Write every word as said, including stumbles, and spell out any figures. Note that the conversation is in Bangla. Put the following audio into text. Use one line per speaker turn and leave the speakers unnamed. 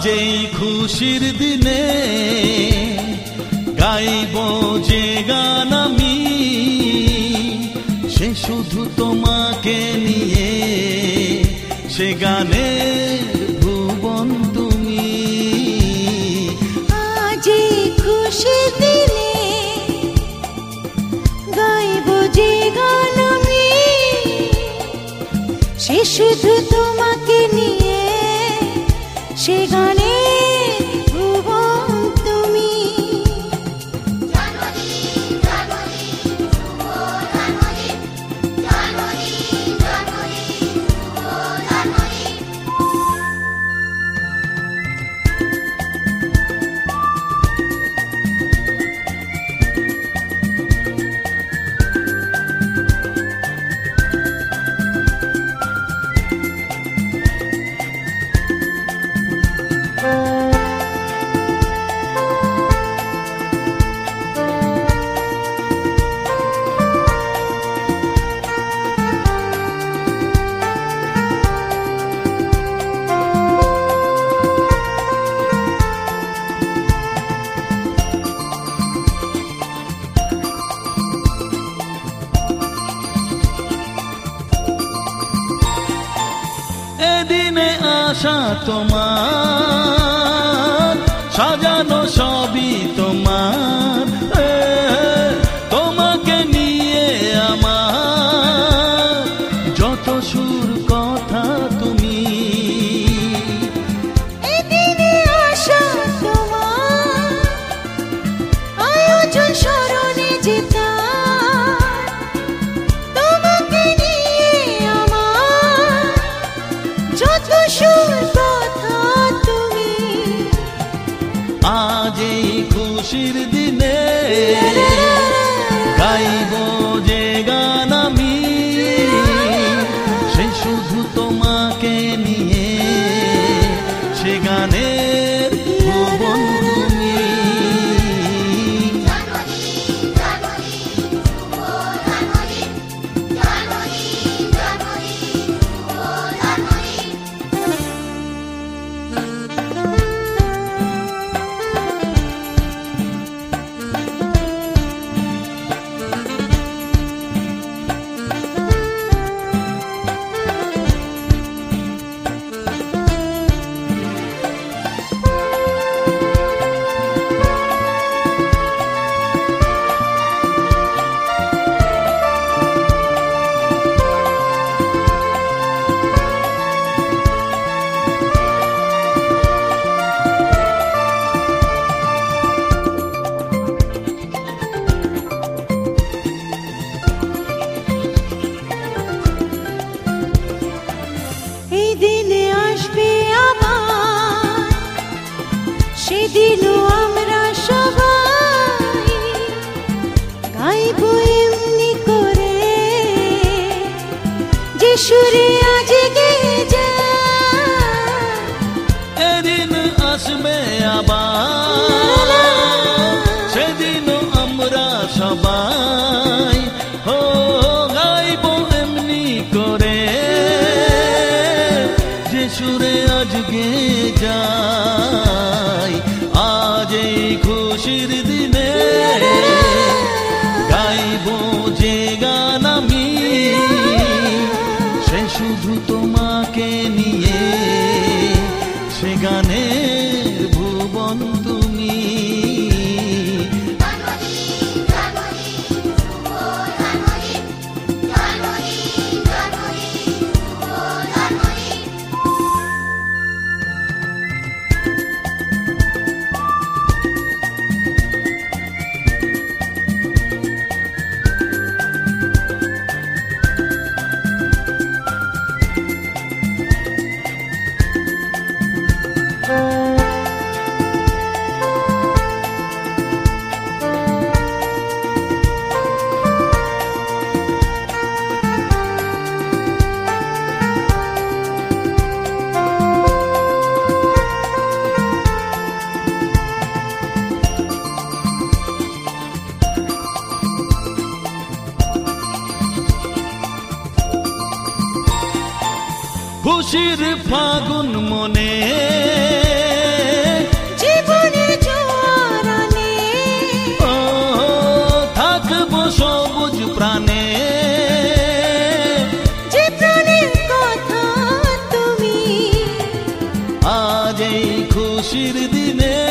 এই খুশির দিনে গাইব যে গান আমি, সে শুধু তোমাকে নিয়ে, সে গানের ভুবন তুমি।
আজ এই খুশির দিনে গাইব যে গান আমি, সে শুধু তোমাকে নিয়ে, সে গানের ভুবন তুমি।
এদিনে আশা তোমার, সাজানো সবই তোমার, তোমাকে নিয়ে আমার যত সুর কথা তুমি।
এদিনে আশা তোমার, আয়োজন স্মরণে যেতা, তোমাকে নিয়ে আমার যত সুর কথা তুমি।
আজ এই খুশির দিনে গাইব যে গান আমি, সে শুধু তোমাকে নিয়ে, সে গানের ভুবন তুমি।
এই দিনে আসবে আবার, সেদিনও আমরা সবাই গাইব এমনি করে, যে সুরে আজ গেয়ে যায়।
এদিন আসবে আবার, সেদিনও আমরা সবাই হো গাইব এমনি করে, যে সুরে আজ গেয়ে যায়। আজ এই খুশির দিনে গাইব যে গান আমি, সে শুধু তোমাকে নিয়ে, সে গানের ভুবন তুমি। খুশির ফাগুন মনে দিনে